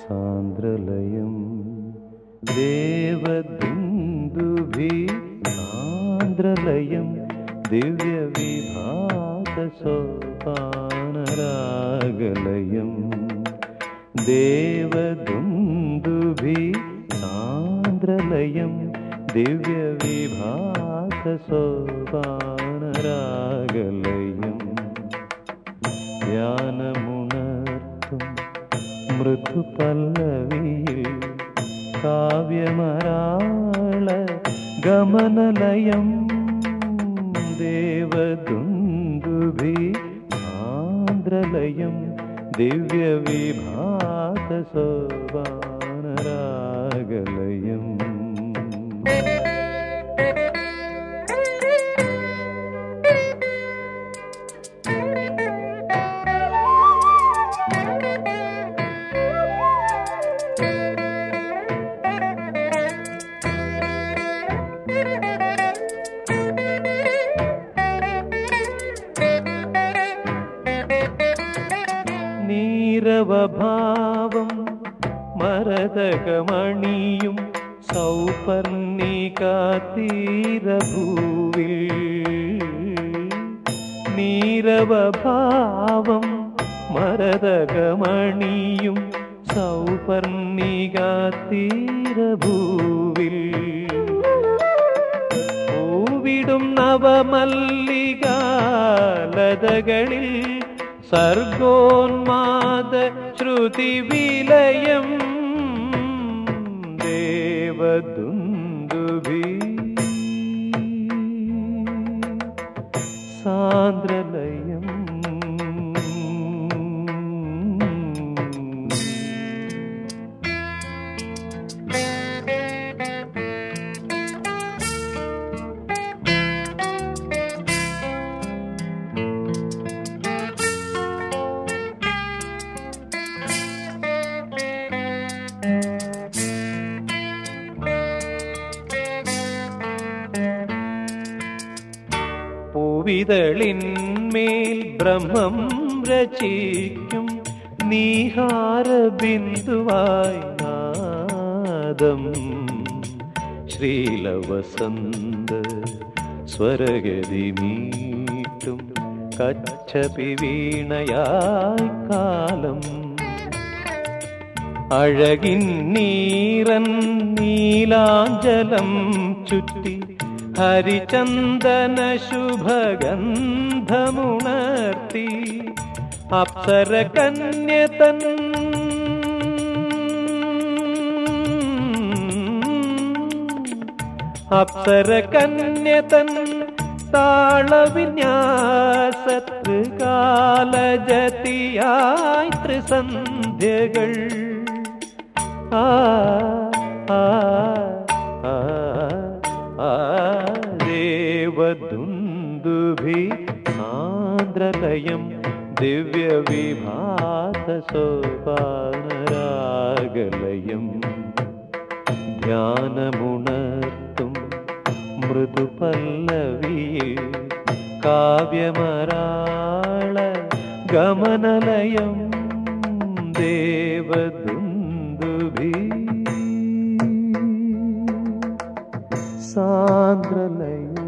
സാന്ദ്രലയം ദേവദുന്ദുഭി സാന്ദ്രലയം ദിവ്യവിഭാസസോപാനരാഗലയം ദേവദുന്ദുഭി സാന്ദ്രലയം ദിവ്യവിഭാസസോപാനരാഗലയം ധ്യാനമുണർത്തും മൃദുപല്ലവിയിൽ കാവ്യമരാള ഗമനലയം ദേവദുന്ദുഭി സാന്ദ്രലയം ദിവ്യവിഭാസസോപാനരാഗലയം നീരവഭാവം മരതകമണിയും സൗപർണികാതീരഭൂവിൽ നീരവഭാവം മരതകമണിയും സൗപർണികാതീരഭൂവിൽ പൂവിടും നവമല്ലികാലതകളിൽ സർഗോന്മാദ ശ്രുതിവിലയം ദേവദുന്ദുഭി സാന്ദ്രലയം പൂവിതളിന്മേൽ ബ്രഹ്മം രചിക്കും നീഹാരബിന്ദുവായി നാദം ശ്രീലവസന്ത സ്വരഗതി മീട്ടും കച്ചപി വീണയായി കാലം അഴകിൻ നീറൻ നീലാഞ്ചലം ചുറ്റി ഹരിചന്ദന ശുഭഗന്ധമുണർത്തി അപ്സര കന്യതൻ അപ്സര കന്യതൻ താളവിന്യാസത്ത് കാലജതിയായി ത്രിസന്ധ്യകൾ ആ ആ ആ ദേവദുന്ദുഭി സാന്ദ്രലയം ദിവ്യവിഭാസസോപാനരാഗലയം ധ്യാനമുണർത്തും മൃദുപല്ലവിയിൽ കാവ്യമരാള ഗമനലയം ദേവദുന്ദുഭി സാന്ദ്രലയം